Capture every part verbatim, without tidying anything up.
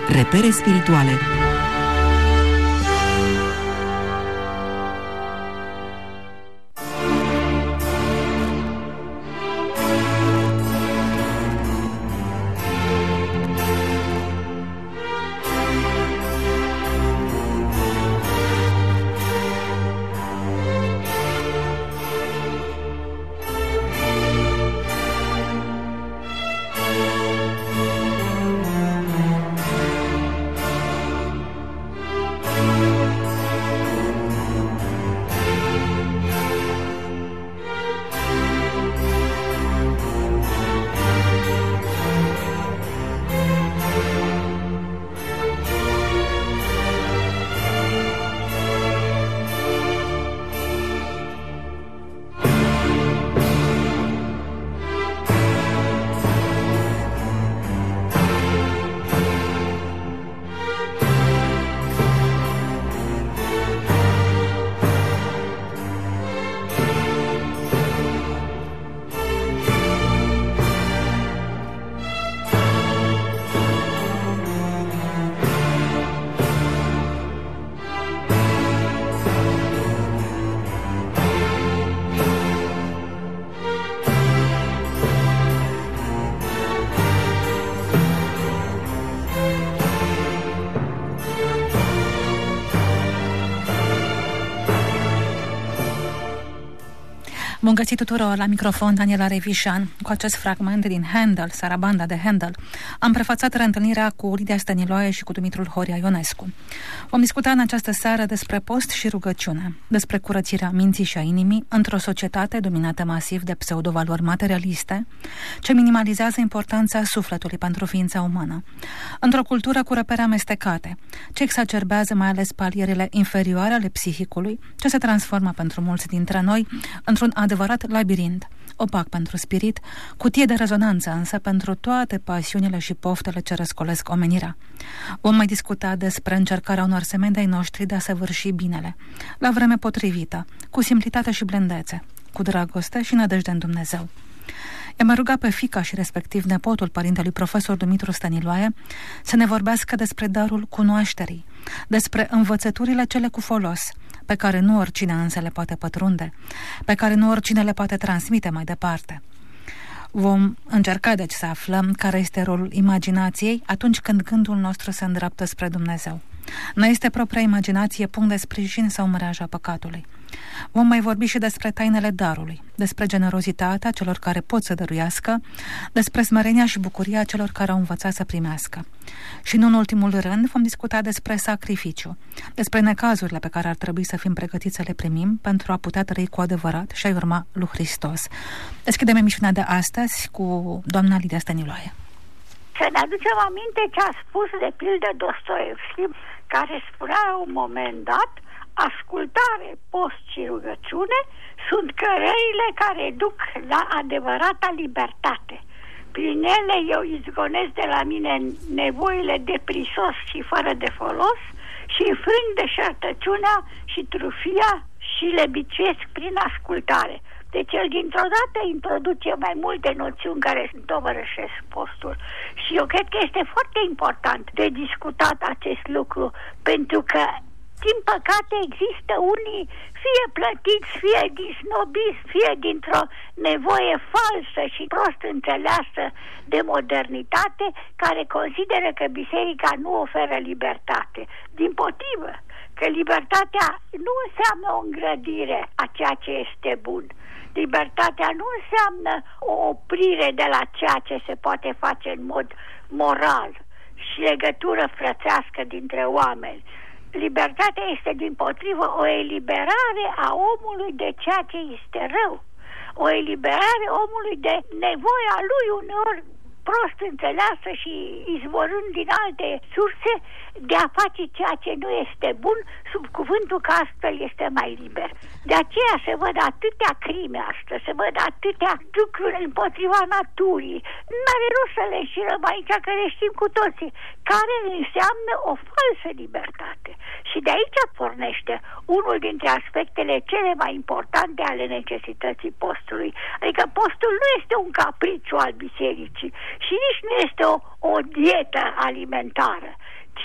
Repere spirituale. Bun găsit tuturor, la microfon Daniela Revișan. Cu acest fragment din Handel, Sarabanda de Handel, am prefațat reîntâlnirea cu Lidia Stăniloae și cu Dumitrul Horia Ionescu. Vom discuta în această seară despre post și rugăciune, despre curățirea minții și a inimii într-o societate dominată masiv de pseudovalori materialiste, ce minimalizează importanța sufletului pentru ființa umană, într-o cultură cu repere amestecate, ce exacerbează mai ales palierile inferioare ale psihicului, ce se transformă pentru mulți dintre noi într-un adevărat labirint, opac pentru spirit, cutie de rezonanță însă pentru toate pasiunile și poftele ce răscolesc omenirea. Vom mai discuta despre încercarea unor semeni de-ai noștri de a săvârși binele, la vreme potrivită, cu simplitate și blândețe, cu dragoste și nădejde în Dumnezeu. I-am rugat pe fiica și respectiv nepotul părintelui profesor Dumitru Stăniloae să ne vorbească despre darul cunoașterii, despre învățăturile cele cu folos, pe care nu oricine însă le poate pătrunde, pe care nu oricine le poate transmite mai departe. Vom încerca deci să aflăm care este rolul imaginației atunci când gândul nostru se îndreaptă spre Dumnezeu. Nu este propria imaginație punct de sprijin sau mreaja păcatului. Vom mai vorbi și despre tainele darului, despre generozitatea celor care pot să dăruiască, despre smerenia și bucuria celor care au învățat să primească. Și nu în ultimul rând vom discuta despre sacrificiu, despre necazurile pe care ar trebui să fim pregătiți să le primim pentru a putea trăi cu adevărat și a urma lui Hristos. Deschidem emisiunea de astăzi cu doamna Lidia Stăniloae. Să ne aducem aminte ce a spus de pildă Dostoevski, care spunea la un moment dat: ascultare, post și rugăciune sunt cărările care duc la adevărata libertate. Prin ele eu izgonesc de la mine nevoile de prisos și fără de folos și înfrâng deșertăciunea și trufia și le biciuiesc prin ascultare. Deci el dintr-o dată introduce mai multe noțiuni care întovărășesc postul. Și eu cred că este foarte important de discutat acest lucru, pentru că din păcate există unii, fie plătiți, fie din snobism, fie dintr-o nevoie falsă și prost înțeleasă de modernitate, care consideră că biserica nu oferă libertate. Dimpotrivă, că libertatea nu înseamnă o îngrădire a ceea ce este bun. Libertatea nu înseamnă o oprire de la ceea ce se poate face în mod moral și legătură frățească dintre oameni. Libertatea este dimpotrivă o eliberare a omului de ceea ce este rău, o eliberare omului de nevoia lui uneori prost înțeleasă și izvorând din alte surse de a face ceea ce nu este bun, sub cuvântul că astfel este mai liber. De aceea se văd atâtea crime astăzi, se văd atâtea lucruri împotriva naturii. N-are rost să le înșirăm aici, că le știm cu toții, care înseamnă o falsă libertate. Și de aici pornește unul dintre aspectele cele mai importante ale necesității postului. Adică postul nu este un capriciu al bisericii și nici nu este o, o dietă alimentară,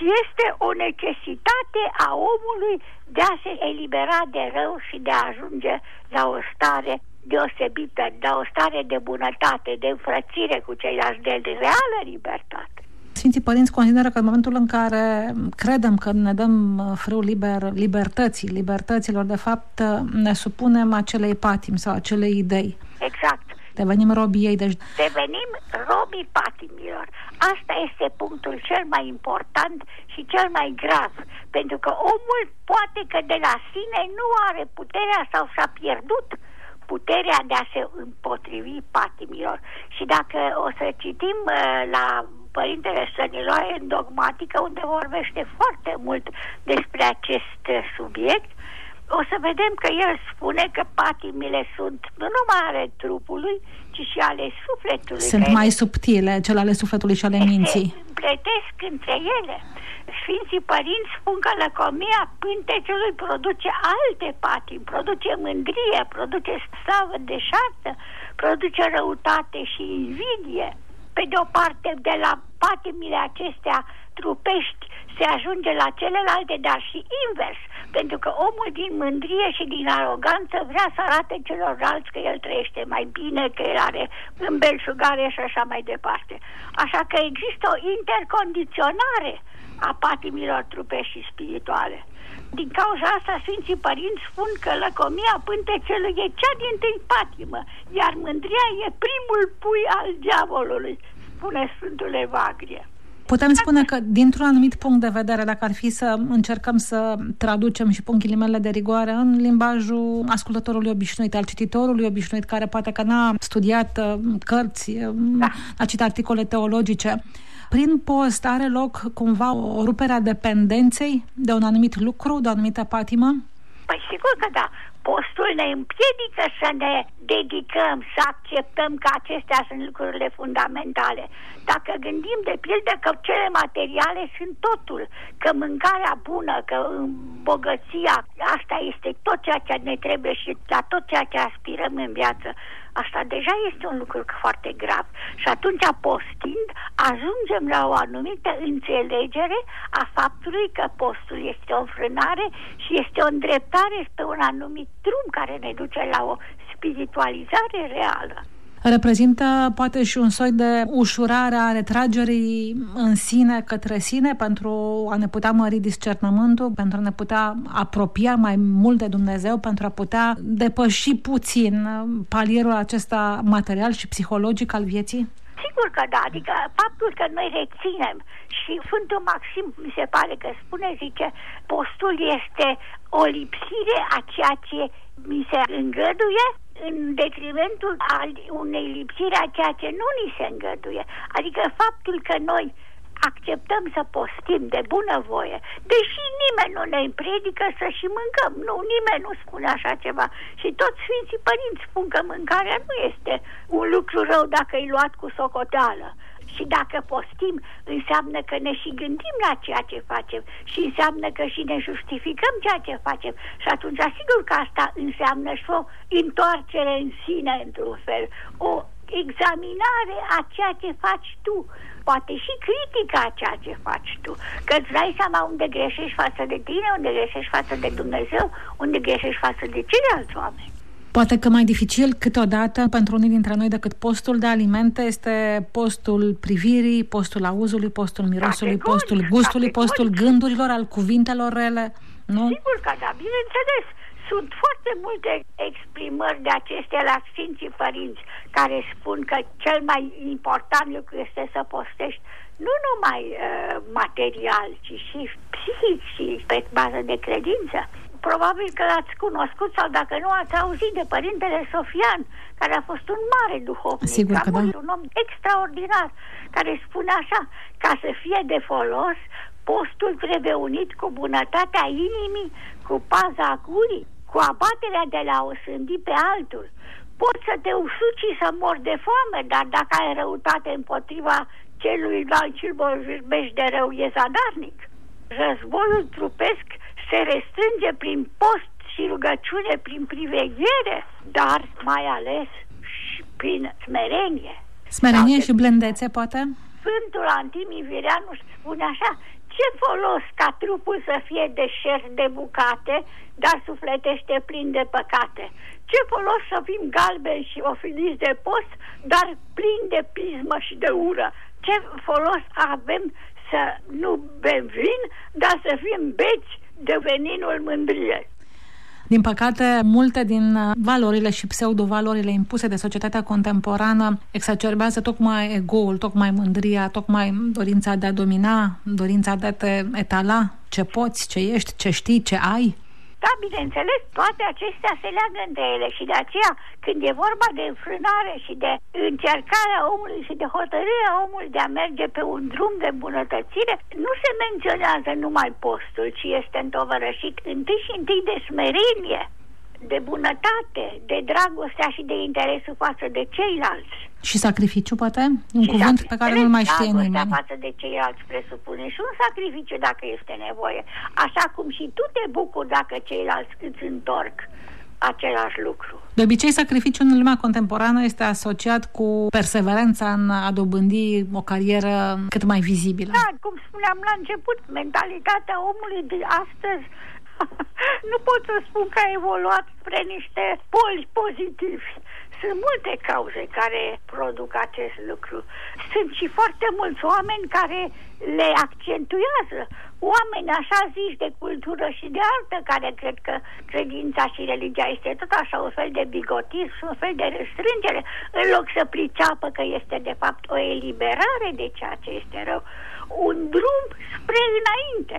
este o necesitate a omului de a se elibera de rău și de a ajunge la o stare deosebită, la o stare de bunătate, de înfrățire cu ceilalți, de reală libertate. Sfinții Părinți consideră că în momentul în care credem că ne dăm frâul liber libertății, libertăților, de fapt ne supunem acelei patimi sau acelei idei. Exact. Devenim robii ei. Deci... Devenim robii patimilor. Asta este punctul cel mai important și cel mai grav. Pentru că omul poate că de la sine nu are puterea sau s-a pierdut puterea de a se împotrivi patimilor. Și dacă o să citim uh, la Părintele Stăniloae în dogmatică, unde vorbește foarte mult despre acest uh, subiect, o să vedem că el spune că patimile sunt nu numai ale trupului, ci și ale sufletului. Sunt mai subtile, cele ale sufletului și ale minții. Se împletesc între ele. Sfinții Părinți spun că lăcomia pântecelui produce alte patimi, produce mândrie, produce slavă deșartă, produce răutate și invidie. Pe de o parte, de la patimile acestea trupești se ajunge la celelalte, dar și invers, pentru că omul din mândrie și din aroganță vrea să arate celorlalți că el trăiește mai bine, că el are îmbelșugare și așa mai departe. Așa că există o intercondiționare a patimilor trupești și spirituale. Din cauza asta, Sfinții Părinți spun că lăcomia pântecelui e cea dintâi patimă, iar mândria e primul pui al diavolului, spune Sfântul Evagrie. Putem spune că, dintr-un anumit punct de vedere, dacă ar fi să încercăm să traducem și pun ghilimele de rigoare în limbajul ascultătorului obișnuit, al cititorului obișnuit, care poate că n-a studiat cărți, da. a citit articole teologice, prin post are loc cumva o rupere a dependenței de un anumit lucru, de o anumită patimă? Păi sigur că da. Postul ne împiedică să ne dedicăm, să acceptăm că acestea sunt lucrurile fundamentale. Dacă gândim de pildă că cele materiale sunt totul, că mâncarea bună, că bogăția, asta este tot ceea ce ne trebuie și la tot ceea ce aspirăm în viață, asta deja este un lucru foarte grav. Și atunci, postind, ajungem la o anumită înțelegere a faptului că postul este o înfrânare și este o îndreptare spre un anumit drum care ne duce la o spiritualizare reală. Reprezintă poate și un soi de ușurare a retragerii în sine către sine pentru a ne putea mări discernământul, pentru a ne putea apropia mai mult de Dumnezeu, pentru a putea depăși puțin palierul acesta material și psihologic al vieții? Sigur că da, adică faptul că noi reținem și Sfântul Maxim mi se pare că spune, zice, postul este o lipsire a ceea ce mi se îngăduie în detrimentul al unei lipsiri a ceea ce nu ni se îngăduie. Adică faptul că noi acceptăm să postim de bunăvoie, deși nimeni nu ne împredică să și mâncăm. Nu, nimeni nu spune așa ceva. Și toți Sfinții Părinți spun că mâncarea nu este un lucru rău dacă e luat cu socoteală. Și dacă postim, înseamnă că ne și gândim la ceea ce facem și înseamnă că și ne justificăm ceea ce facem. Și atunci, sigur că asta înseamnă și o întoarcere în sine, într-un fel, o examinare a ceea ce faci tu, poate și critica a ceea ce faci tu, că îți dai seama unde greșești față de tine, unde greșești față de Dumnezeu, unde greșești față de ceilalți oameni. Poate că mai dificil câteodată pentru unii dintre noi decât postul de alimente este postul privirii, postul auzului, postul mirosului, categoric, postul gustului, categoric. Postul gândurilor, al cuvintelor rele, nu? Sigur că da, bineînțeles. Sunt foarte multe exprimări de acestea la Sfinții Părinți care spun că cel mai important lucru este să postești nu numai uh, material, ci și psihic și pe bază de credință. Probabil că l-ați cunoscut sau dacă nu ați auzit de Părintele Sofian, care a fost un mare duhovnic. Sigur că da. Un om extraordinar, care spune așa, ca să fie de folos, postul trebuie unit cu bunătatea inimii, cu paza gurii, cu abaterea de la o sândi pe altul. Poți să te usuci și să mori de foame, dar dacă ai răutate împotriva celuilalt și îl vorbești de rău, e zadarnic. Războiul trupesc se restrânge prin post și rugăciune, prin priveghere, dar mai ales și prin smerenie. Smerenie și blândețe, poate? Sfântul Antimii Vireanu spune așa, Ce folos ca trupul să fie deșert de bucate, dar sufletește plin de păcate? Ce folos să fim galbeni și ofiliți de post, dar plini de pismă și de ură? Ce folos avem să nu bem vin, dar să fim beți de veninul mândriei? Din păcate, multe din valorile și pseudo-valorile impuse de societatea contemporană exacerbează tocmai ego-ul, tocmai mândria, tocmai dorința de a domina, dorința de a te etala ce poți, ce ești, ce știi, ce ai. Da, bineînțeles, toate acestea se leagă între ele și de aceea, când e vorba de înfrânare și de încercarea omului și de hotărârea omului de a merge pe un drum de îmbunătățire, nu se menționează numai postul, ci este întovărășit întâi și întâi de smerenie, de bunătate, de dragostea și de interesul față de ceilalți. Și sacrificiu, poate? Un și cuvânt pe care nu-l mai știe nimeni. Dragostea față de ceilalți presupune și un sacrificiu dacă este nevoie. Așa cum și tu te bucuri dacă ceilalți îți întorc același lucru. De obicei, sacrificiul în lumea contemporană este asociat cu perseverența în a dobândi o carieră cât mai vizibilă. Da, cum spuneam la început, mentalitatea omului de astăzi nu pot să spun că a evoluat spre niște poli pozitivi. Sunt multe cauze care produc acest lucru. Sunt și foarte mulți oameni care le accentuează. Oameni așa zici de cultură și de artă, care cred că credința și religia este tot așa un fel de bigotism, un fel de restrângere, în loc să priceapă că este de fapt o eliberare de ceea ce este rău. Un drum spre înainte.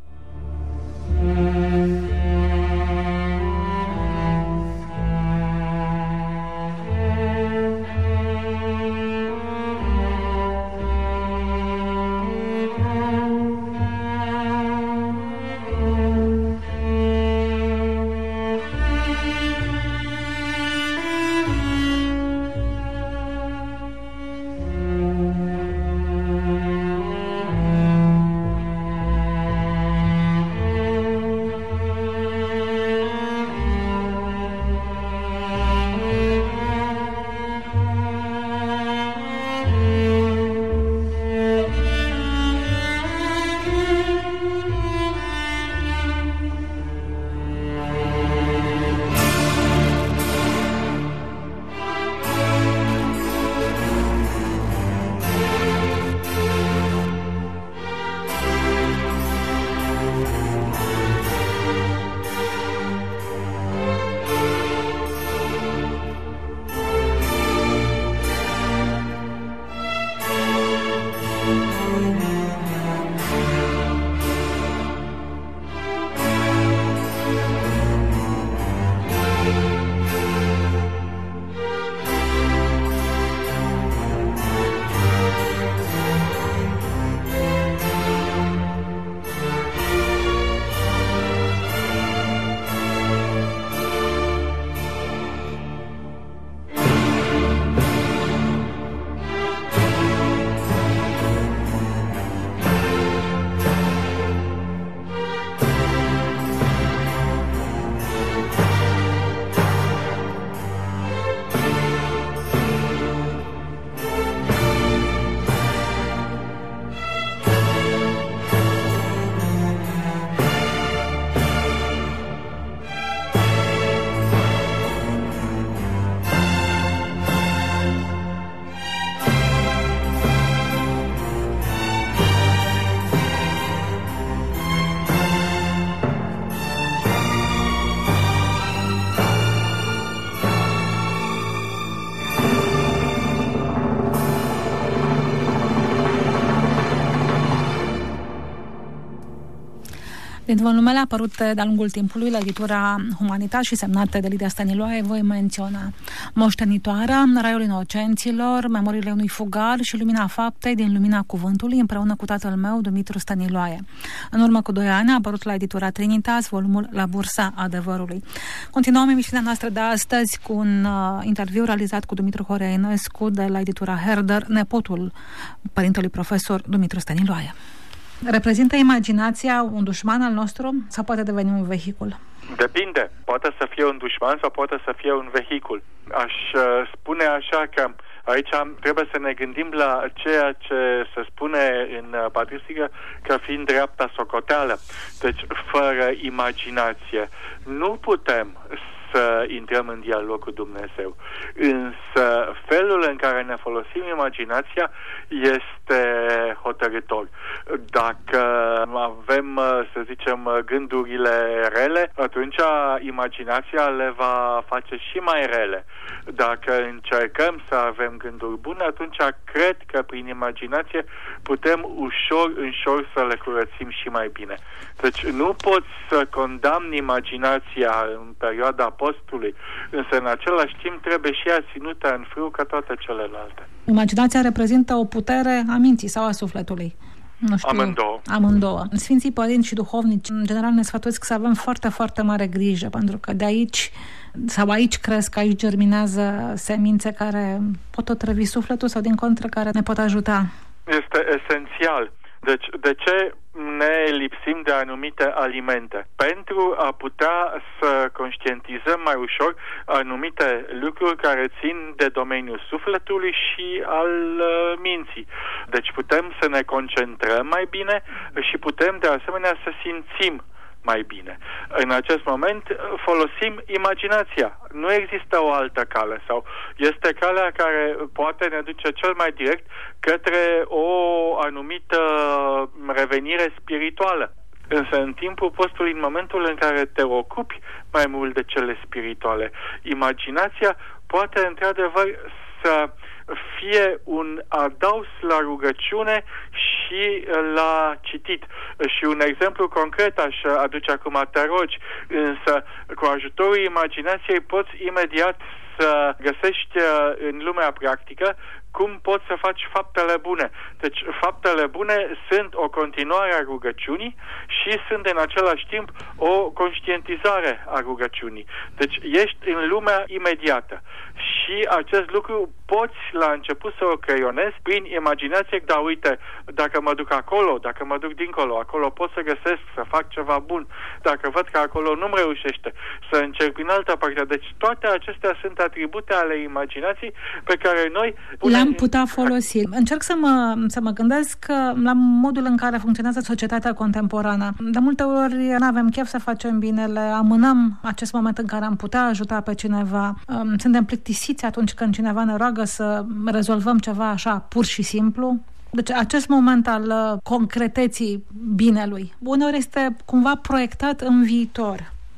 Din volumele apărute de-a lungul timpului la editura Humanitas și semnate de Lidia Stăniloae voi menționa Moștenitoarea, Raiul Inocenților, Memoriile unui fugar și Lumina faptei din Lumina cuvântului, împreună cu tatăl meu, Dumitru Stăniloae. În urmă cu doi ani a apărut la editura Trinitas volumul La bursa adevărului. Continuăm emisiunea noastră de astăzi cu un uh, interviu realizat cu Dumitru Horea Ionescu de la editura Herder, nepotul părintelui profesor Dumitru Stăniloae. Reprezintă imaginația un dușman al nostru sau poate deveni un vehicul? Depinde. Poate să fie un dușman sau poate să fie un vehicul. Aș uh, spune așa că Aici trebuie să ne gândim la ceea ce se spune în patristică ca fiind dreapta socoteală. Deci, fără imaginație, nu putem să intrăm în dialog cu Dumnezeu. Însă felul în care ne folosim imaginația este hotărâtor. Dacă avem, să zicem, gândurile rele, atunci imaginația le va face și mai rele. Dacă încercăm să avem gânduri bune, atunci cred că prin imaginație putem ușor, ușor să le curățim și mai bine. Deci nu poți să condamni imaginația în perioada postului, însă în același timp trebuie și ea ținută în frâu ca toate celelalte. Imaginația reprezintă o putere a minții sau a sufletului? Nu știu, amândouă. Amândouă. Sfinții părinți și duhovnici, în general, ne sfătuiesc să avem foarte, foarte mare grijă, pentru că de aici, sau aici cresc, aici germinează semințe care pot otrăvi sufletul sau, din contră, care ne pot ajuta. Este esențial. Deci, de ce ne lipsim de anumite alimente? Pentru a putea să conștientizăm mai ușor anumite lucruri care țin de domeniul sufletului și al uh, minții. Deci putem să ne concentrăm mai bine și putem de asemenea să simțim mai bine. În acest moment folosim imaginația. Nu există o altă cale sau este calea care poate ne duce cel mai direct către o anumită revenire spirituală. Însă în timpul postului, în momentul în care te ocupi mai mult de cele spirituale, imaginația poate într-adevăr să fie un adaos la rugăciune și la citit. Și un exemplu concret aș aduce acum, te rogi, însă cu ajutorul imaginației poți imediat să găsești în lumea practică cum poți să faci faptele bune. Deci faptele bune sunt o continuare a rugăciunii și sunt în același timp o conștientizare a rugăciunii. Deci ești în lumea imediată și acest lucru poți la început să o creionezi prin imaginație, dar uite, dacă mă duc acolo, dacă mă duc dincolo, acolo pot să găsesc, să fac ceva bun. Dacă văd că acolo nu-mi reușește, să încerc în altă parte. Deci toate acestea sunt atribute ale imaginației pe care noi le-am putea folosi. Încerc să mă, să mă gândesc la modul în care funcționează societatea contemporană. De multe ori nu avem chef să facem binele, amânăm acest moment în care am putea ajuta pe cineva. Suntem plictisiți atunci când cineva ne roagă să rezolvăm ceva așa pur și simplu. Deci acest moment al concreteții binelui uneori este cumva proiectat în viitor.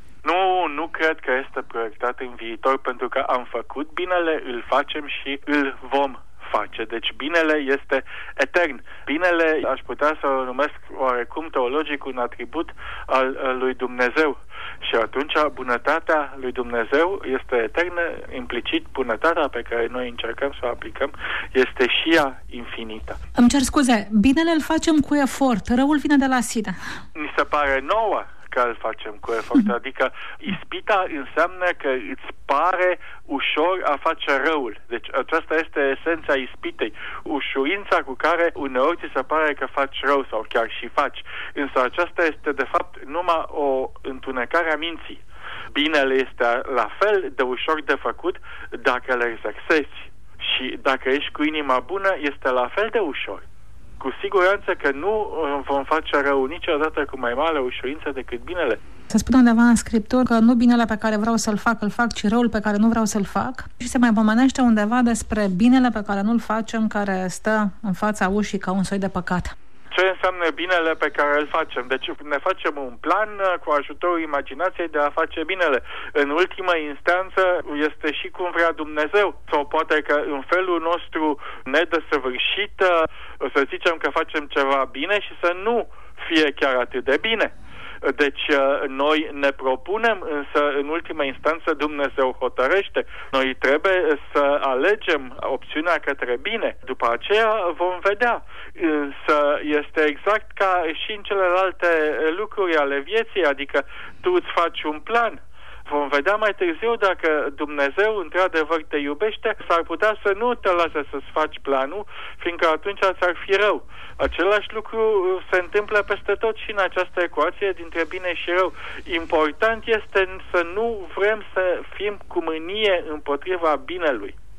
Nu, nu cred că este proiectat în viitor, pentru că am făcut binele, îl facem și îl vom face. Deci binele este etern. Binele aș putea să o numesc oarecum teologic un atribut al, al lui Dumnezeu. Și atunci bunătatea lui Dumnezeu este eternă, implicit bunătatea pe care noi încercăm să o aplicăm este și ea infinită. Îmi cer scuze, binele îl facem cu efort, răul vine de la sine. Mi se pare nouă că îl facem cu efort, adică ispita înseamnă că îți pare ușor a face răul. Deci aceasta este esența ispitei, ușurința cu care uneori ți se pare că faci rău sau chiar și faci. Însă aceasta este de fapt numai o întunecare a minții. Binele este la fel de ușor de făcut dacă le exersezi și dacă ești cu inima bună este la fel de ușor. Cu siguranță că nu vom face rău niciodată cu mai mare ușurință decât binele. Se spune undeva în Scriptură că nu binele pe care vreau să-l fac, îl fac, ci răul pe care nu vreau să-l fac. Și se mai pomenește undeva despre binele pe care nu-l facem, care stă în fața ușii ca un soi de păcat. Ce înseamnă binele pe care îl facem? Deci ne facem un plan cu ajutorul imaginației de a face binele. În ultimă instanță este și cum vrea Dumnezeu. Sau poate că în felul nostru nedesăvârșit să zicem că facem ceva bine și să nu fie chiar atât de bine. Deci noi ne propunem, însă în ultima instanță Dumnezeu hotărăște. Noi trebuie să alegem opțiunea către bine. După aceea vom vedea. Însă este exact ca și în celelalte lucruri ale vieții, adică tu îți faci un plan. Vom vedea mai târziu dacă Dumnezeu într-adevăr te iubește, s-ar putea să nu te lase să-ți faci planul, fiindcă atunci ți-ar fi rău. Același lucru se întâmplă peste tot și în această ecuație dintre bine și rău. Important este să nu vrem să fim cu mânie împotriva binelui.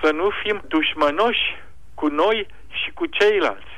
să nu fim dușmănoși cu noi și cu ceilalți.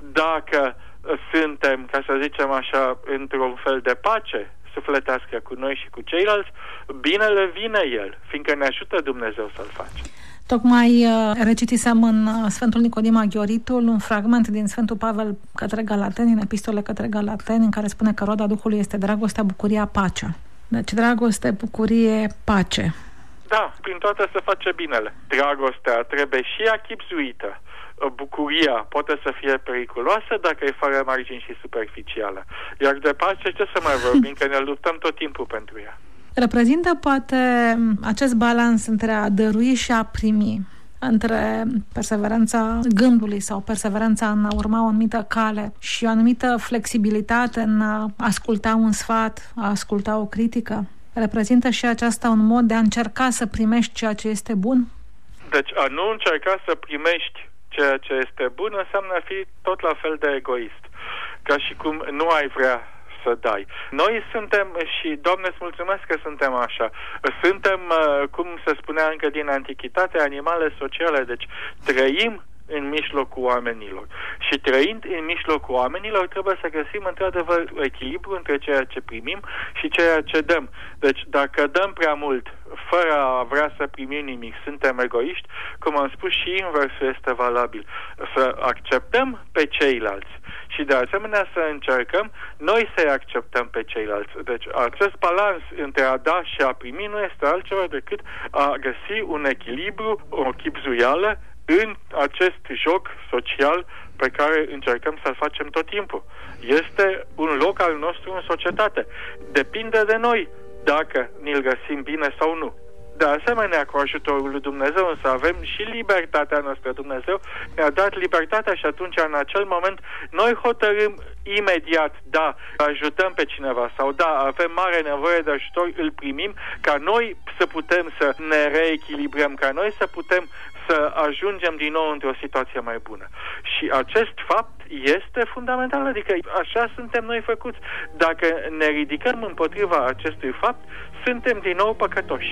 Dacă suntem, ca să zicem așa, într-un fel de pace sufletească cu noi și cu ceilalți, binele vine El, fiindcă ne ajută Dumnezeu să-l facem. Tocmai recitisem în Sfântul Nicodim Aghioritul un fragment din Sfântul Pavel către Galateni, în epistole către Galateni, în care spune că roada Duhului este dragostea, bucuria, pacea. Deci dragoste, bucurie, pace. Da, prin toate se face binele. Dragostea trebuie și ea chibzuită. Bucuria poate să fie periculoasă dacă e fără margini și superficială. Iar de pace ce să mai vorbim, că ne luptăm tot timpul pentru ea. Reprezintă poate acest balans între a dărui și a primi, între perseverența gândului sau perseverența în a urma o anumită cale și o anumită flexibilitate în a asculta un sfat, a asculta o critică? Reprezintă și aceasta un mod de a încerca să primești ceea ce este bun? Deci a nu încerca să primești ceea ce este bun înseamnă a fi tot la fel de egoist. Ca și cum nu ai vrea să dai. Noi suntem, și Doamne îți mulțumesc că suntem așa, suntem, cum se spunea încă din antichitate, animale sociale, deci trăim în mijlocul oamenilor. Și trăind în mijlocul oamenilor trebuie să găsim într-adevăr echilibru între ceea ce primim și ceea ce dăm. Deci dacă dăm prea mult fără a vrea să primim nimic, suntem egoiști, cum am spus, și inversul este valabil. Să acceptăm pe ceilalți și de asemenea să încercăm noi să-i acceptăm pe ceilalți. Deci acest balans între a da și a primi nu este altceva decât a găsi un echilibru, o chibzuială în acest joc social pe care încercăm să-l facem tot timpul. Este un loc al nostru în societate. Depinde de noi dacă ni-l găsim bine sau nu. De asemenea, cu ajutorul lui Dumnezeu, însă avem și libertatea noastră. Dumnezeu ne-a dat libertatea și atunci, în acel moment, noi hotărâm imediat, da, ajutăm pe cineva sau da, avem mare nevoie de ajutor, îl primim, ca noi să putem să ne reechilibrăm, ca noi să putem să ajungem din nou într-o situație mai bună. Și acest fapt este fundamental, adică așa suntem noi făcuți. Dacă ne ridicăm împotriva acestui fapt, suntem din nou păcătoși.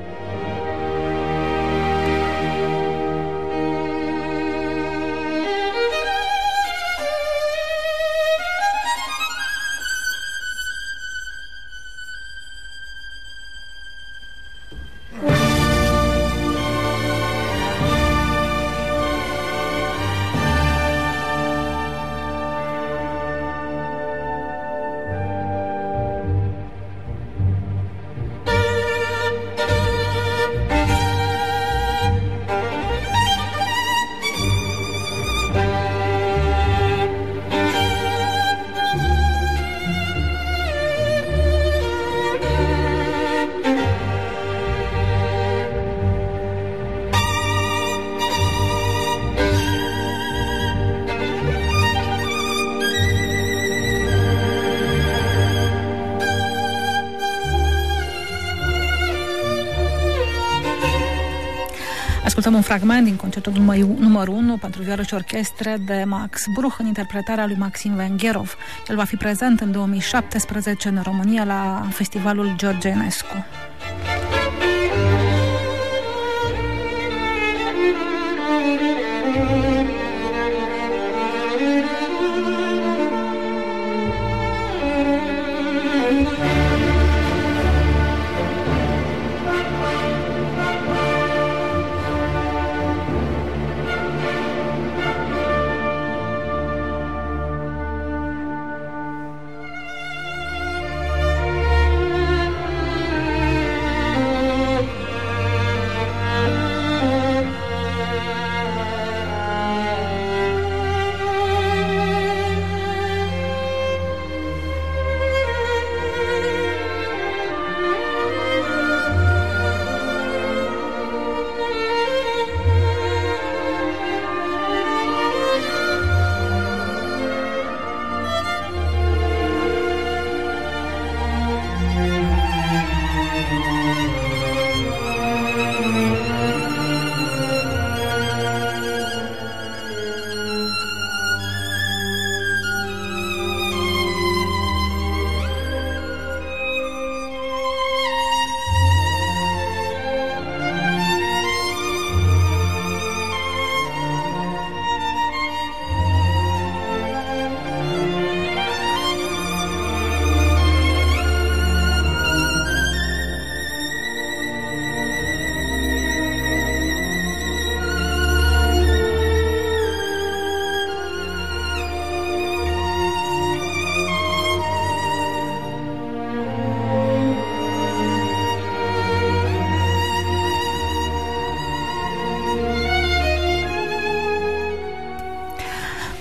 Ascultăm un fragment din concertul numărul unu pentru vioară și orchestră de Max Bruch în interpretarea lui Maxim Vengherov. El va fi prezent în două mii șaptesprezece în România la festivalul George Enescu.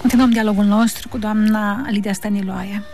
Continuăm dialogul nostru cu doamna Lidia Stăniloae.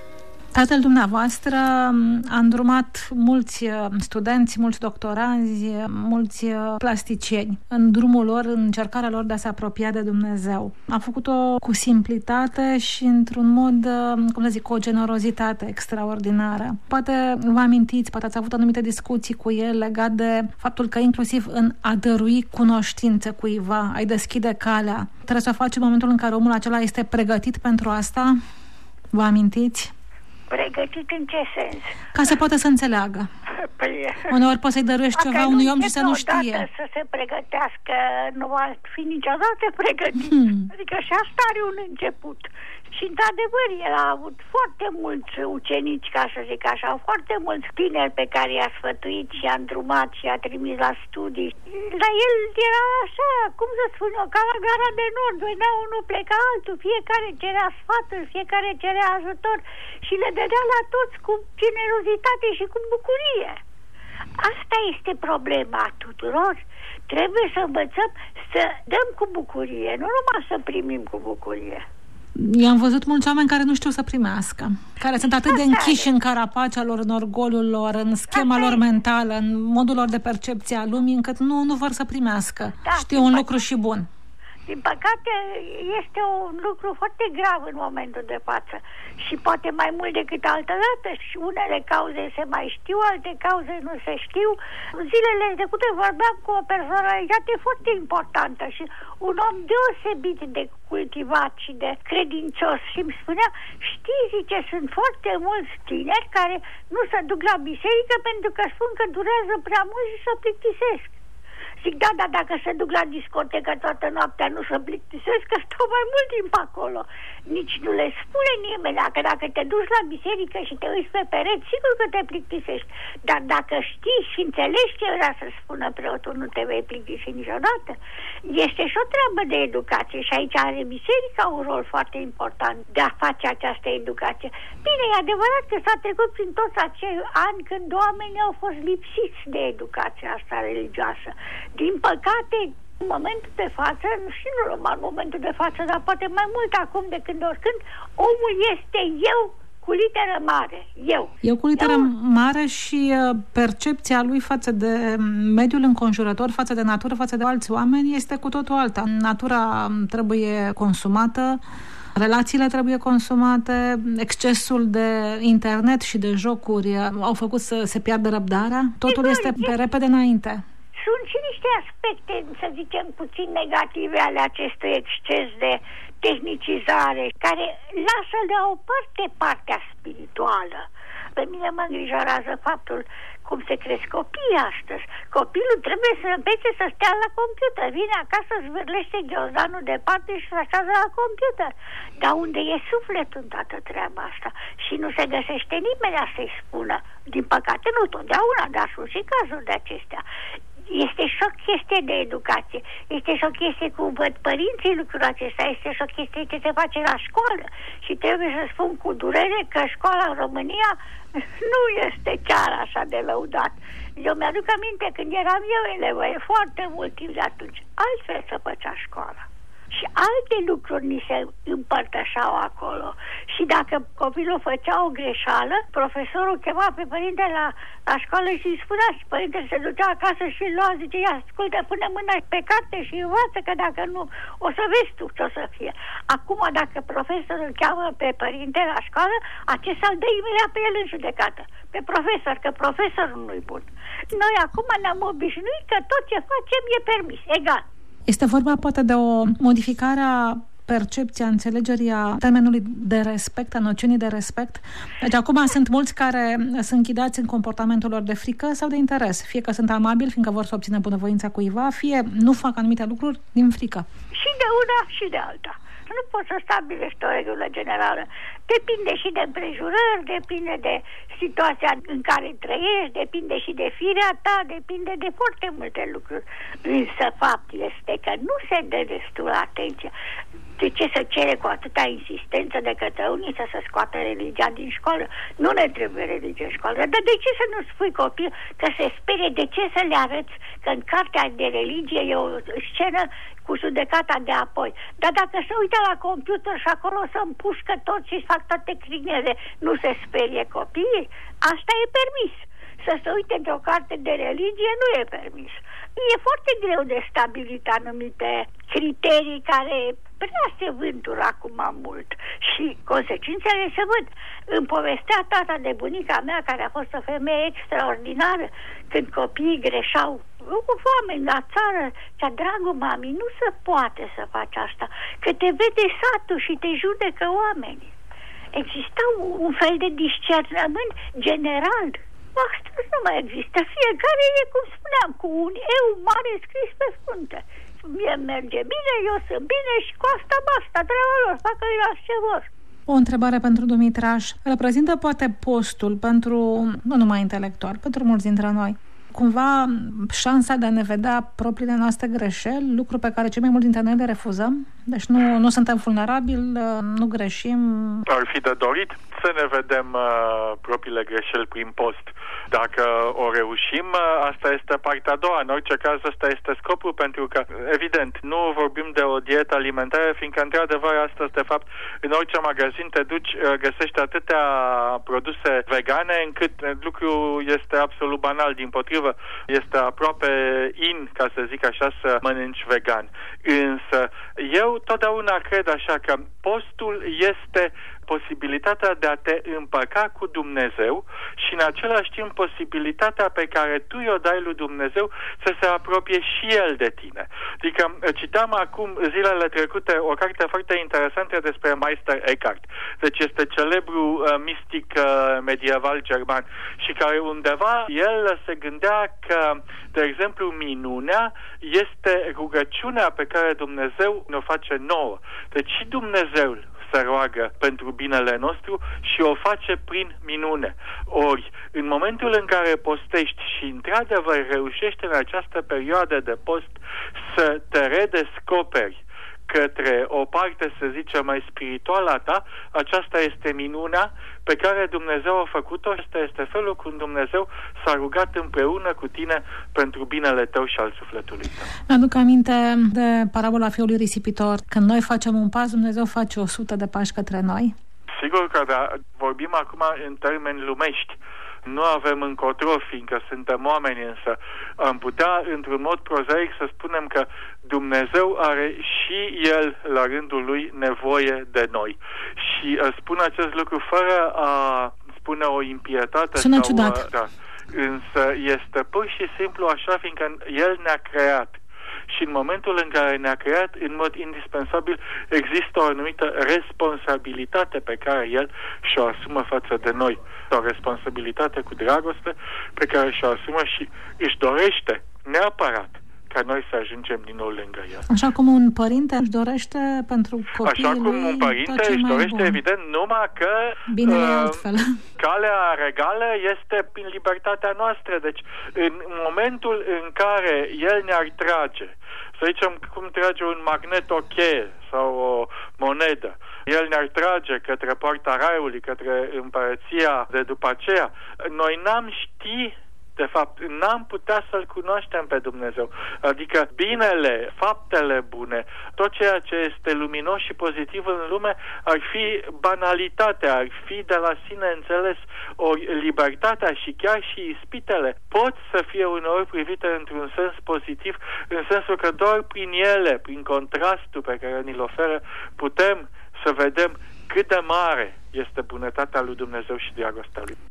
Tatăl dumneavoastră a îndrumat mulți studenți, mulți doctoranzi, mulți plasticieni în drumul lor, în încercarea lor de a se apropia de Dumnezeu. A făcut-o cu simplitate și într-un mod, cum să zic, cu o generozitate extraordinară. Poate vă amintiți, poate ați avut anumite discuții cu el legat de faptul că inclusiv în a dărui cunoștință cuiva, ai deschide calea, trebuie să o faci în momentul în care omul acela este pregătit pentru asta? Vă amintiți? Pregătit în ce sens? Ca să poată să înțeleagă. Păi, uneori poți să-i dăruiești ceva unui om și să nu știe. Să se pregătească, nu va fi niciodată pregătit. Hmm. Adică și asta are un început. Și într-adevăr el a avut foarte mulți ucenici, ca să zic așa, foarte mulți tineri pe care i-a sfătuit și i-a îndrumat și i-a trimis la studii. La el era așa, cum să spun eu, ca la Gara de Nord, venea unul, pleca altul, fiecare cerea sfaturi, fiecare cerea ajutor și le dădea la toți cu generozitate și cu bucurie. Asta este problema tuturor. Trebuie să învățăm să dăm cu bucurie, nu numai să primim cu bucurie. Eu am văzut mulți oameni care nu știu să primească, care sunt atât de închiși în carapacea lor, în orgolul lor, în schema lor mentală, în modul lor de percepție a lumii, încât nu, nu vor să primească. Da, știu un lucru și bun. Din păcate, este un lucru foarte grav în momentul de față și poate mai mult decât altă dată și unele cauze se mai știu, alte cauze nu se știu. Zilele trecute vorbeam cu o personalitate foarte importantă și un om deosebit de cultivat și de credincios și îmi spunea, știi, zice, sunt foarte mulți tineri care nu se duc la biserică pentru că spun că durează prea mult și se plictisesc. Zic, da, dar dacă se duc la discotecă toată noaptea nu se plictisesc, că stau mai mult timp acolo. Nici nu le spune nimeni, că dacă te duci la biserică și te uiți pe pereți, sigur că te plictisești. Dar dacă știi și înțelegi ce vrea să spună preotul, nu te vei plictisi niciodată. Este și o treabă de educație și aici are biserica un rol foarte important de a face această educație. Bine, e adevărat că s-a trecut prin toți acei ani când oamenii au fost lipsiți de educația asta religioasă. Din păcate, în momentul de față, și nu numai în momentul de față, dar poate mai mult acum de când oricând, omul este eu cu literă mare, eu. Eu cu literă eu... mare și percepția lui față de mediul înconjurător, față de natură, față de alți oameni, este cu totul alta. Natura trebuie consumată, relațiile trebuie consumate, excesul de internet și de jocuri au făcut să se piardă răbdarea. Totul Sigur, este pe repede înainte. Sunt și niște aspecte, să zicem, puțin negative ale acestui exces de tehnicizare, care lasă de o parte partea spirituală. Pe mine mă îngrijorează faptul cum se cresc copiii astăzi. Copilul trebuie să învețe să stea la computer. Vine acasă, zvârlește ghiozdanul departe și se așează la computer. Dar unde e sufletul în toată treaba asta? Și nu se găsește nimeni să-i spună. Din păcate, nu totdeauna, dar sunt și cazuri de acestea. Este și o chestie de educație, este și o chestie cum văd părinții lucrul acesta, este și o chestie ce se face la școală și trebuie să spun cu durere că școala în România nu este chiar așa de lăudat. Eu mi-aduc aminte când eram eu elevă, e foarte mult timp de atunci, altfel să făcea școala. Și alte lucruri ni se împărtășeau acolo. Și dacă copilul făcea o greșeală, profesorul chema pe părinte la, la școală și îi spunea și părintele se ducea acasă și îl lua, zice, ia, ascultă, pune mâna pe carte și învață, că dacă nu, o să vezi tu ce o să fie. Acum, dacă profesorul îl cheamă pe părinte la școală, acesta îl dă imediat pe el în judecată, pe profesor, că profesorul nu-i bun. Noi acum ne-am obișnuit că tot ce facem e permis, egal. Este vorba poate de o modificare a percepției, a înțelegerii a termenului de respect, a noțiunii de respect. Deci acum sunt mulți care sunt închidați în comportamentul lor de frică sau de interes. Fie că sunt amabili, fiindcă vor să obțină bunăvoința cuiva, fie nu fac anumite lucruri din frică. Și de una și de alta. Nu poți să stabilești o regulă generală. Depinde și de împrejurări, depinde de situația în care trăiești, depinde și de firea ta, depinde de foarte multe lucruri. Însă fapt este că nu se dă destul atenție. De ce să cere cu atâta insistență de către unii să se scoată religia din școală? Nu ne trebuie religie în școală. Dar de ce să nu spui copil că se sperie? De ce să le arăți că în cartea de religie e o scenă cu cu judecata de apoi. Dar dacă se uită la computer și acolo să împușcă tot și fac toate crinele, nu se sperie copiii? Asta e permis. Să se uite de o carte de religie nu e permis. E foarte greu de stabilit anumite criterii care prea se vântură acum mult și consecințele se văd. Îmi povestea tata de bunica mea, care a fost o femeie extraordinară, când copiii greșeau cu oameni la țară, cea dragul mami, nu se poate să faci asta, că te vede satul și te judecă oamenii. Exista un fel de discernământ general. Astăzi nu mai există. Fiecare e, cum spuneam, cu un eu mare scris pe frunte. Mie merge bine, eu sunt bine și cu asta basta, treaba lor, facă-i la ce vor. O întrebare pentru Dumitraș. Reprezintă poate postul pentru, nu numai intelectual, pentru mulți dintre noi, cumva șansa de a ne vedea propriile noastre greșeli, lucru pe care cei mai mulți dintre noi le refuzăm? Deci nu, nu suntem vulnerabili, nu greșim? Ar fi de dorit să ne vedem uh, propriile greșeli prin post. Dacă o reușim, uh, asta este partea a doua. În orice caz, ăsta este scopul, pentru că, evident, nu vorbim de o dietă alimentară, fiindcă, într-adevăr, astăzi, de fapt, în orice magazin te duci, uh, găsești atâtea produse vegane, încât lucrul este absolut banal. Dimpotrivă, este aproape in, ca să zic așa, să mănânci vegan. Însă, eu totdeauna cred așa că postul este posibilitatea de a te împăca cu Dumnezeu și în același timp posibilitatea pe care tu i-o dai lui Dumnezeu să se apropie și El de tine. Adică citam acum zilele trecute o carte foarte interesantă despre Meister Eckhart. Deci este celebru uh, mistic uh, medieval german și care undeva el se gândea că, de exemplu, minunea este rugăciunea pe care Dumnezeu ne-o face nouă. Deci și Dumnezeu se roagă pentru binele nostru și o face prin minune. Ori, în momentul în care postești și într-adevăr reușești în această perioadă de post să te redescoperi către o parte, să zicem, mai spirituală a ta, aceasta este minunea pe care Dumnezeu a făcut-o. Asta este felul cum Dumnezeu s-a rugat împreună cu tine pentru binele tău și al sufletului tău. Mi-aduc aminte de parabola fiului risipitor. Când noi facem un pas, Dumnezeu face o sută de pași către noi. Sigur că da, vorbim acum în termeni lumești. Nu avem încotro, fiindcă suntem oameni, însă am putea, într-un mod prozaic, să spunem că Dumnezeu are și El, la rândul Lui, nevoie de noi. Și uh, spun acest lucru fără a spune o impietate. Sună sau, ciudat. Uh, da, însă este pur și simplu așa, fiindcă El ne-a creat. Și în momentul în care ne-a creat, în mod indispensabil, există o anumită responsabilitate pe care El și-o asumă față de noi. O responsabilitate cu dragoste pe care și-o asumă și își dorește neapărat ca noi să ajungem din nou lângă El. Așa cum un părinte își dorește pentru copiii Așa cum lui un părinte își dorește, bun. Evident, numai că bine uh, altfel. Calea regală este prin libertatea noastră. Deci, în momentul în care El ne-ar trage, să zicem cum trage un magnet o cheie sau o monedă, El ne-ar trage către poarta raiului, către împărăția de după aceea, noi n-am ști, de fapt, n-am putea să-L cunoaștem pe Dumnezeu. Adică binele, faptele bune, tot ceea ce este luminos și pozitiv în lume ar fi banalitatea, ar fi de la sine înțeles. O libertatea și chiar și ispitele pot să fie uneori privite într-un sens pozitiv, în sensul că doar prin ele, prin contrastul pe care ni-l oferă, putem să vedem cât de mare este bunătatea lui Dumnezeu și dragostea Lui.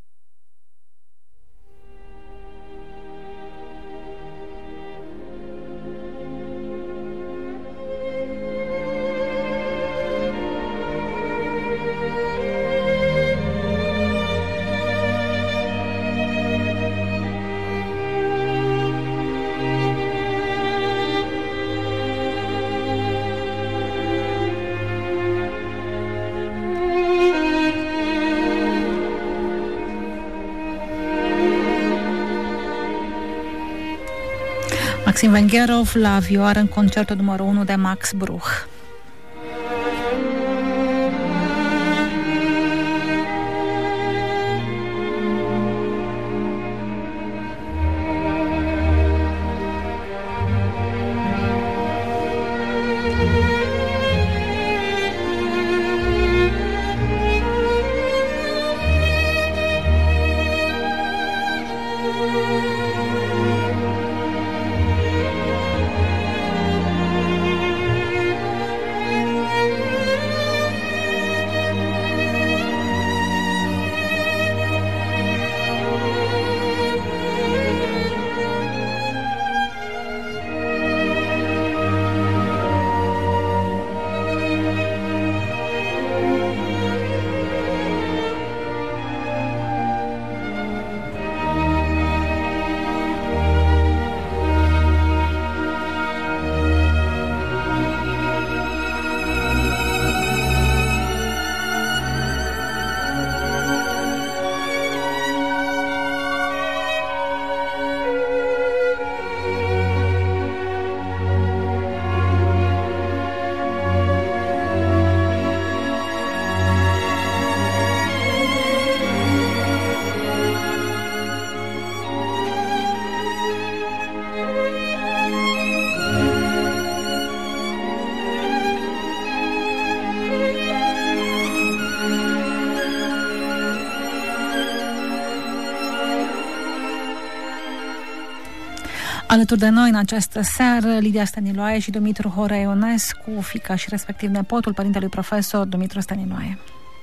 Maxim Vengherov la vioară în concertul numărul unu de Max Bruch. Alături de noi în această seară, Lidia Stăniloae și Dumitru Horea Ionescu, fiica și respectiv nepotul părintelui profesor Dumitru Stăniloae.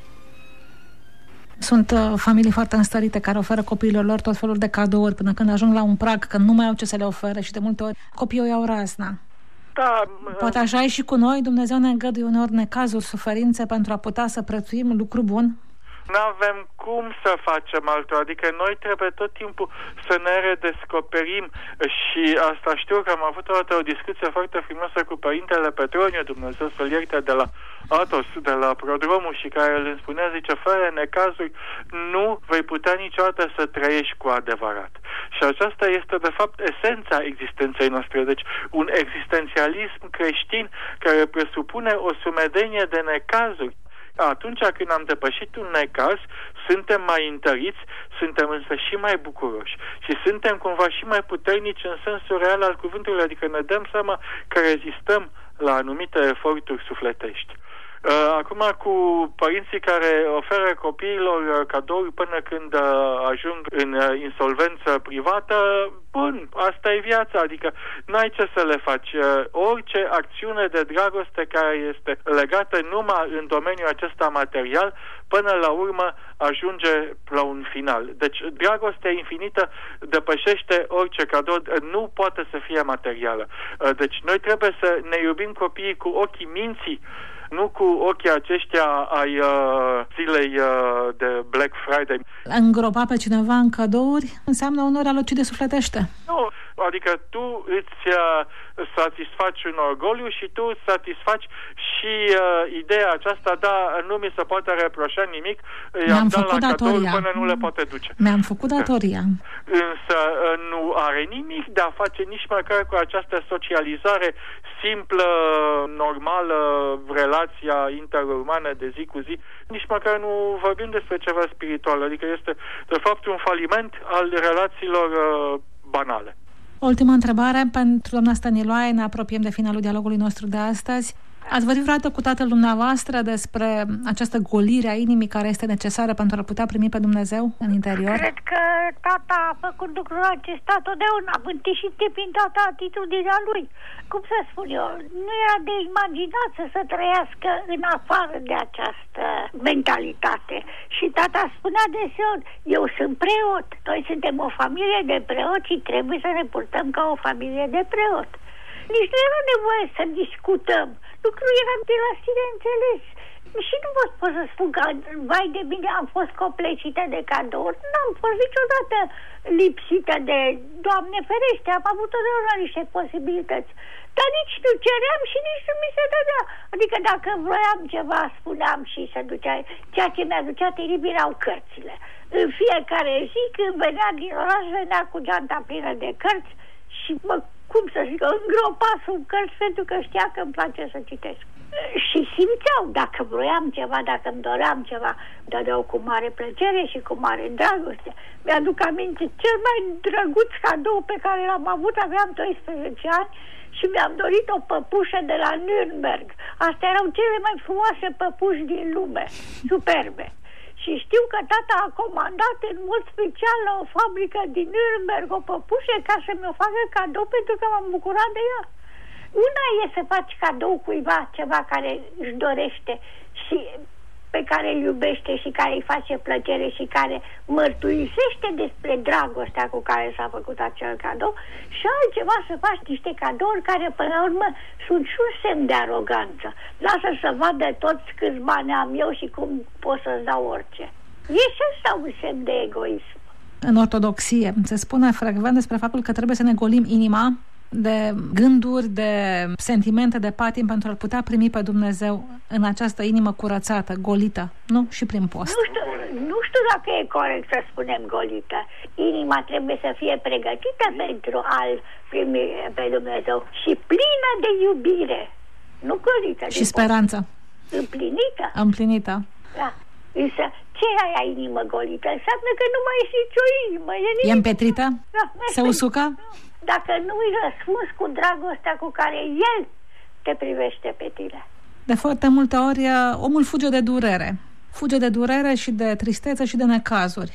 Sunt uh, familii foarte înstărite care oferă copiilor lor tot felul de cadouri până când ajung la un prag, că nu mai au ce să le ofere și de multe ori copiii o iau razna. Da, Poate așa e și cu noi, Dumnezeu ne îngăduie uneori necazuri, suferințe pentru a putea să prețuim lucru bun? Nu avem cum să facem altul, adică noi trebuie tot timpul să ne redescoperim și asta știu că am avut o dată o discuție foarte frumoasă cu părintele Petroniu, Dumnezeu să-l ierte, de la Atos, de la Prodromul, și care îl spunea, zice, fără necazuri nu vei putea niciodată să trăiești cu adevărat. Și aceasta este de fapt esența existenței noastre, deci un existențialism creștin care presupune o sumedenie de necazuri. Atunci când am depășit un necaz, suntem mai întăriți, suntem însă și mai bucuroși și suntem cumva și mai puternici în sensul real al cuvântului, adică ne dăm seama că rezistăm la anumite eforturi sufletești. Acum, cu părinții care oferă copiilor cadouri până când ajung în insolvență privată, bun, asta e viața, adică n-ai ce să le faci. Orice acțiune de dragoste care este legată numai în domeniul acesta material, până la urmă ajunge la un final. Deci dragostea infinită depășește orice cadou, nu poate să fie materială. Deci noi trebuie să ne iubim copiii cu ochii minții, nu cu ochii aceștia ai uh, zilei uh, de Black Friday. Îngropa pe cineva în cadouri înseamnă uneori a lucide sufletește. Nu, adică tu îți uh, satisfaci un orgoliu și tu îți satisfaci și uh, ideea aceasta, da, nu mi se poate reproșa nimic, i-am dat la cadouri până nu le poate duce. Mi-am făcut datoria. Însă uh, nu are nimic de a face nici măcar cu această socializare simplă, normală, relația interumană de zi cu zi, nici măcar nu vorbim despre ceva spiritual, adică este de fapt un faliment al relațiilor uh, banale. Ultima întrebare pentru doamna Stăniloae, ne apropiem de finalul dialogului nostru de astăzi. Ați vorbit vreodată cu tatăl dumneavoastră despre această golire a inimii care este necesară pentru a putea primi pe Dumnezeu în interior? Cred că tata a făcut lucrul acesta totdeauna, bântișit prin toată atitudinea lui. Cum să spun eu, nu era de imaginat să se trăiască în afară de această mentalitate. Și tata spunea deseori, eu sunt preot, noi suntem o familie de preoți și trebuie să ne purtăm ca o familie de preot. Nici nu era nevoie să discutăm. Lucrul era de la sine înțeles. Și nu vă pot să spun că, vai de bine, am fost copleșită de cadouri. N-am fost niciodată lipsită de, Doamne ferește, am avut totdeauna niște posibilități. Dar nici nu ceream și nici nu mi se dădea. Adică dacă vroiam ceva, spuneam și se ducea. Ceea ce mi-aducea teribil erau cărțile. În fiecare zi, când venea din oraș, venea cu geanta plină de cărți și mă, cum să zic, îngropa sub cărți pentru că știa că îmi place să citesc. Și simțeau, dacă vroiam ceva, dacă îmi doream ceva, dădeau cu mare plăcere și cu mare dragoste. Mi-aduc aminte, cel mai drăguț cadou pe care l-am avut, aveam doisprezece ani și mi-am dorit o păpușă de la Nürnberg. Astea erau cele mai frumoase păpuși din lume, superbe. Și știu că tata a comandat în mod special la o fabrică din Nürnberg o păpușă ca să mi-o facă cadou pentru că m-am bucurat de ea. Una e să faci cadou cuiva ceva care își dorește și pe care îl iubește și care îi face plăcere și care mărturisește despre dragostea cu care s-a făcut acel cadou, și altceva să faci niște cadouri care până la urmă sunt și un semn de aroganță. Lasă să vadă toți câți bani am eu și cum pot să-ți dau orice. E și asta un semn de egoism. În ortodoxie se spune frecvent despre faptul că trebuie să ne golim inima de gânduri, de sentimente, de patim pentru a-L putea primi pe Dumnezeu în această inimă curățată, golită, nu? Și prin post. Nu știu, nu știu dacă e corect să spunem golită. Inima trebuie să fie pregătită pentru a-L primi pe Dumnezeu și plină de iubire, nu golită. Și speranță. Împlinită. Împlinită. Da. Însă, ce e aia inimă golită? Înseamnă că nu mai e nicio inimă. E, e împetrită? Da. Se usucă? Dacă nu îi răspunzi cu dragostea cu care El te privește pe tine. De foarte multe ori omul fuge de durere. Fuge de durere și de tristețe și de necazuri.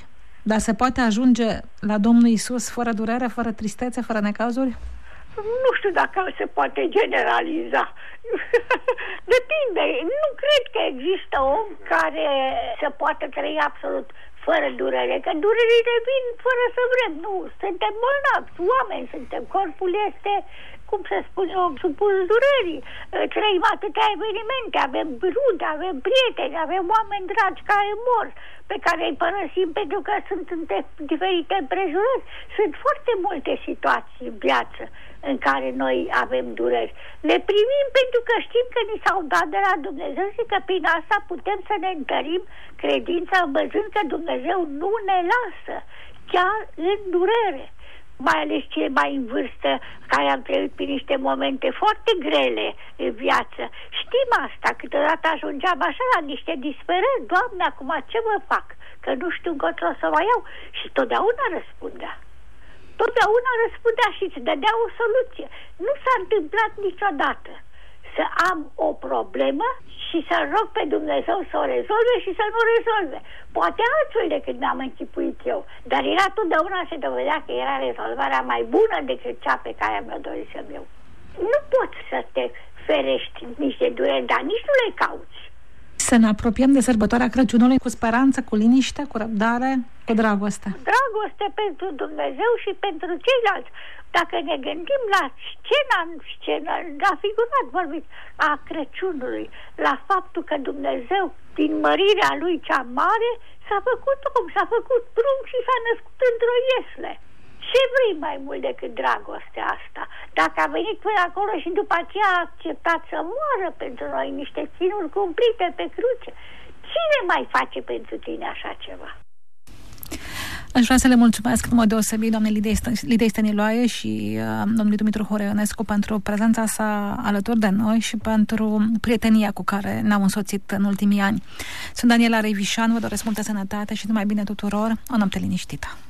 Dar se poate ajunge la Domnul Iisus fără durere, fără tristețe, fără necazuri? Nu știu dacă se poate generaliza. Depinde. Nu cred că există om care să poată trăi absolut fără durere, că durerile vin fără să vrem. Nu, suntem bolnavi, oameni suntem, corpul este, cum să spun eu, supus durerii. Trăim atâtea evenimente, avem rude, avem prieteni, avem oameni dragi care mor, pe care îi părăsim pentru că sunt în diferite împrejurări. Sunt foarte multe situații în viață în care noi avem dureri. Le primim pentru că știm că ni s-au dat de la Dumnezeu și că prin asta putem să ne întărim credința, văzând că Dumnezeu nu ne lasă, chiar în durere. Mai ales cei mai în vârstă, care am trăit prin niște momente foarte grele în viață. Știm asta, câteodată ajungeam așa la niște disperări. Doamne, acum ce mă fac? Că nu știu încotro să mă iau. Și totdeauna răspundea. Totdeauna răspundea și îți dădea o soluție. Nu s-a întâmplat niciodată să am o problemă și să rog pe Dumnezeu să o rezolve și să nu o rezolve. Poate altfel decât mi-am închipuit eu, dar era totdeauna se dovedea că era rezolvarea mai bună decât cea pe care mi-o dorisem eu. Nu poți să te ferești nici de dureri, dar nici nu le cauți. Să ne apropiem de sărbătoarea Crăciunului cu speranță, cu liniște, cu răbdare, cu dragoste. Dragoste pentru Dumnezeu și pentru ceilalți. Dacă ne gândim la scena, scena la figurat vorbit, a Crăciunului, la faptul că Dumnezeu, din mărirea Lui cea mare, s-a făcut om, s-a făcut prunc și s-a născut într-o iesle. Ce vrei mai mult decât dragostea asta? Dacă a venit până acolo și după aceea a acceptat să moară pentru noi niște ținuri cumplite pe cruce, cine mai face pentru tine așa ceva? Aș vrea să le mulțumesc în mod deosebit doamnei Lidei Stăniloae și uh, domnului Dumitru Horea Ionescu pentru prezența sa alături de noi și pentru prietenia cu care ne-au însoțit în ultimii ani. Sunt Daniela Revișan, vă doresc multă sănătate și numai bine tuturor, o noapte liniștită.